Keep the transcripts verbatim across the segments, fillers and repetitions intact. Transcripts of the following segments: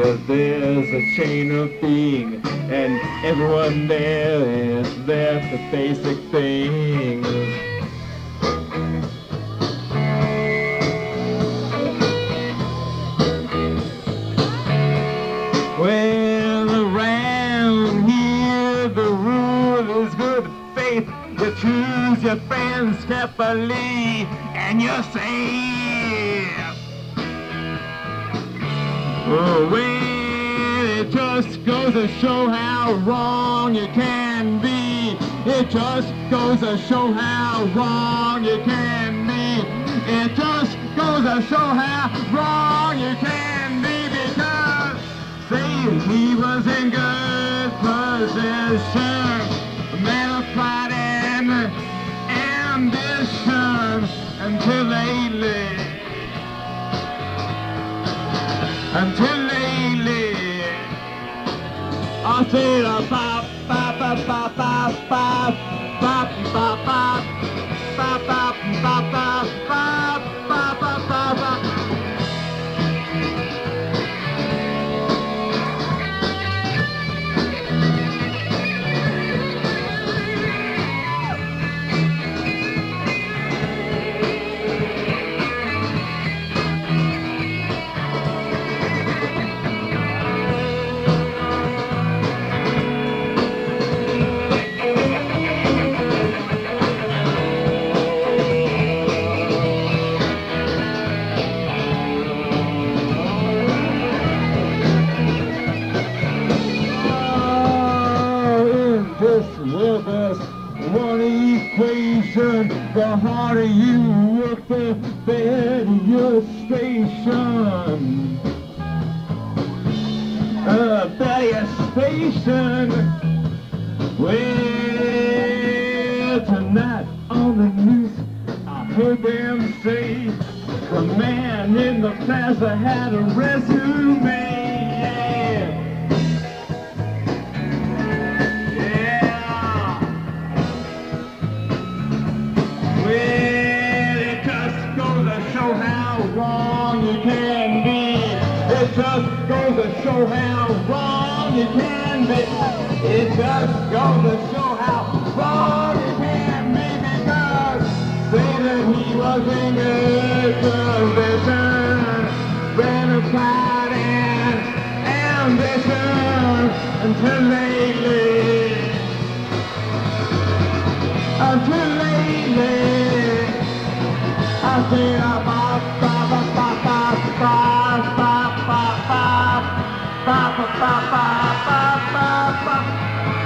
yeah, there's a chain of being, and everyone there is there for basic things. Well, around here the rule is good faith. You choose your friends carefully, and you're safe. Oh, well, it just goes to show how wrong you can be. It just goes to show how wrong you can be. It just goes to show how wrong you can be, because say he was in good position, a man of pride and ambition, until lately. Until lately, I said a bop, bop, bop, bop, bop, bop, bop, bop, bop, bop, bop, bop, bop, bop, bop, bop, bop, bop. With us one equation, the harder you work, the better your station. Uh, better your station. Well, tonight on the news, I heard them say the man in the plaza had a resume. It just goes to show how wrong you can be. It just goes to show how wrong you can be, because say that he was in good condition, ran a pride and ambition, until lately, until lately, I say I bop, bop, bop, bop, bop, bop, bop. Ba ba ba ba ba ba ba.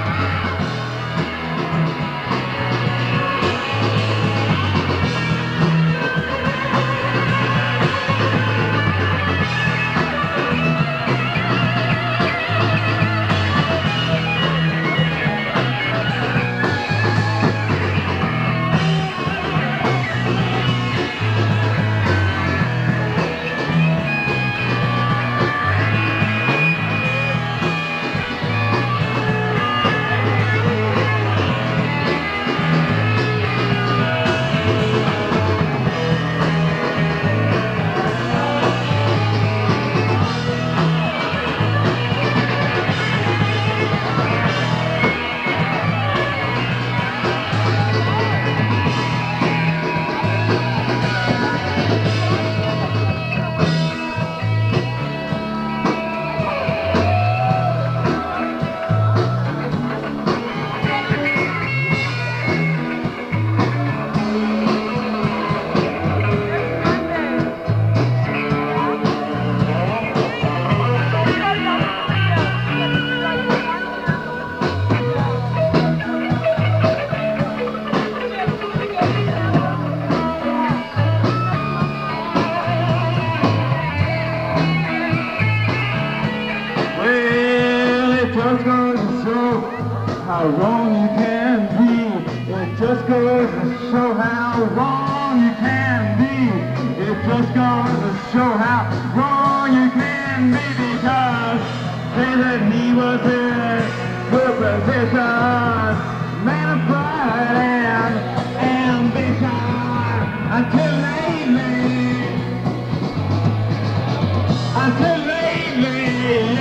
How wrong you can be. It just goes to show how wrong you can be. It just goes to show how wrong you can be, because say that he was in good position, man of pride and ambition, until lately, until lately.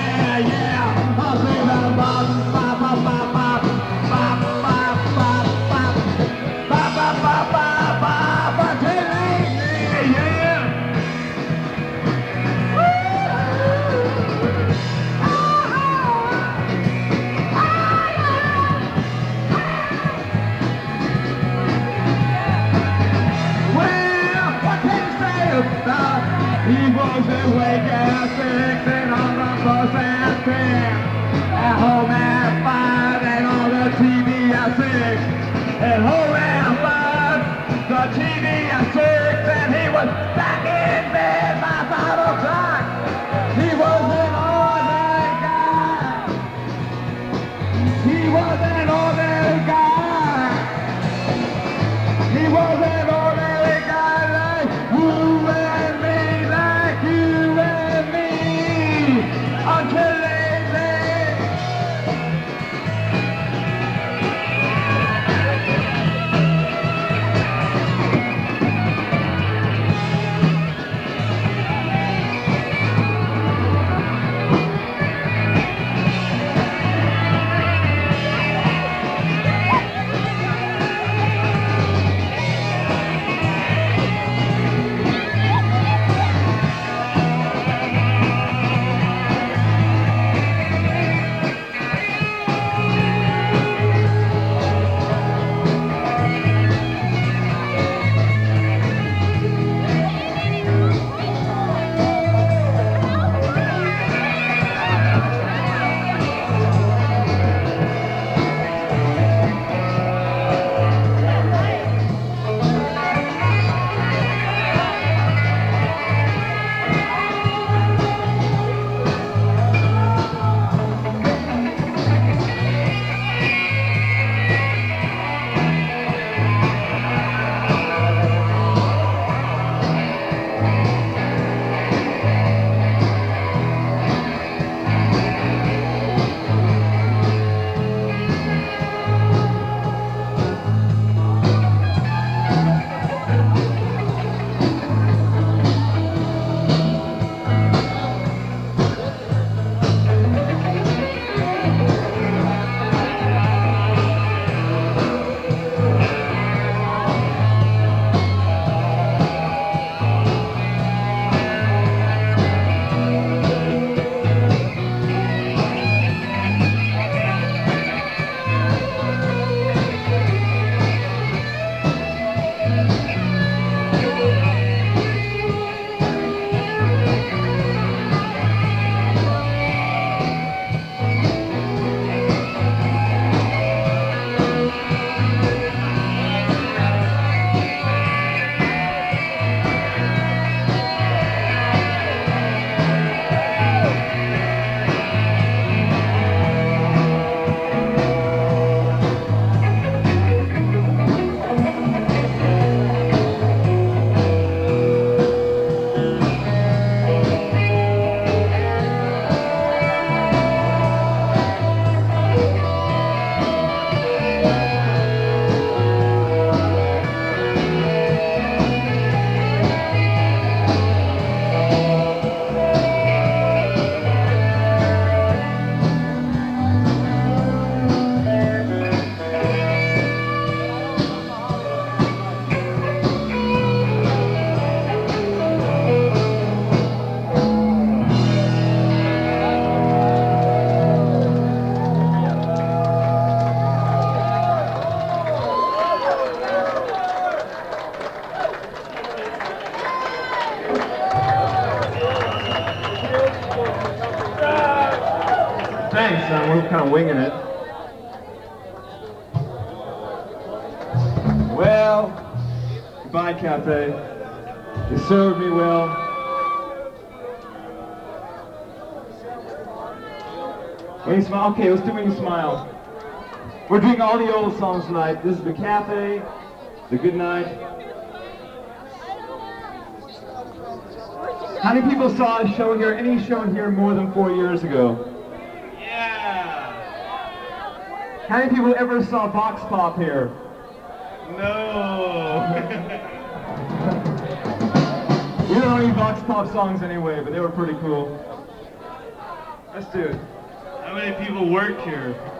Thanks, son. We're kind of winging it. Well, goodbye, Cafe. You served me well. When you smile, okay, let's do When You Smile. We're doing all the old songs tonight. This is the Cafe, the Good Night. How many people saw a show here, any show here more than four years ago? Yeah. How many people ever saw Vox Pop here? No. We don't know any Vox Pop songs anyway, but they were pretty cool. Let's do it. How many people work here?